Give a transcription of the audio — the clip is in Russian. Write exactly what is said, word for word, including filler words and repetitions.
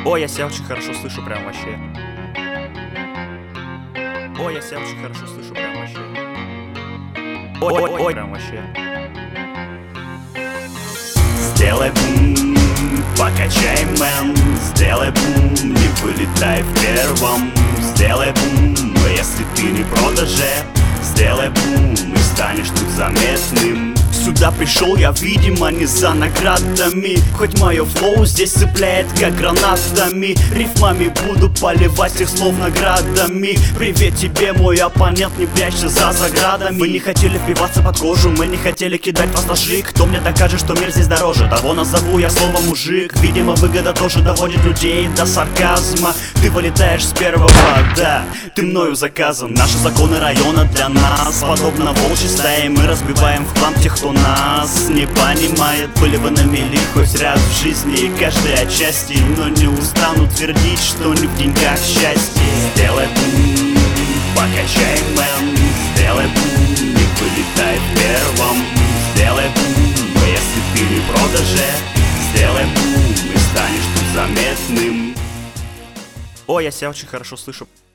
Ой, я себя очень хорошо слышу, прям вообще. Ой, я себя очень хорошо слышу, прям вообще. Ой, ой, ой, прям вообще. Сделай бум, покачай, мэн. Сделай бум, не вылетай в первом. Сделай бум, если ты не в продаже. Сделай бум, и станешь тут заметным. Сюда пришел я, видимо, не за наградами. Хоть мое флоу здесь цепляет, как гранатами. Рифмами буду поливать их слов наградами. Привет тебе, мой оппонент, не прячься за заградами. Вы не хотели впиваться под кожу, мы не хотели кидать вас ножи. Кто мне докажет, что мир здесь дороже? Того назову я слово мужик. Видимо, выгода тоже доводит людей до сарказма. Ты вылетаешь с первого, да, ты мною заказан. Наши законы района для нас подобно волчьей стае. Мы разбиваем в хлам тех, кто нас не понимает. Были бы на мели хоть раз в жизни, каждой отчасти. Но не устану твердить, что не в деньгах счастье. Сделай бум, покачай, мэн. Сделай бум, не вылетай в первом. Сделай бум, если ты не в продаже. Сделай бум, и станешь тут заметным. Ой, я себя очень хорошо слышу.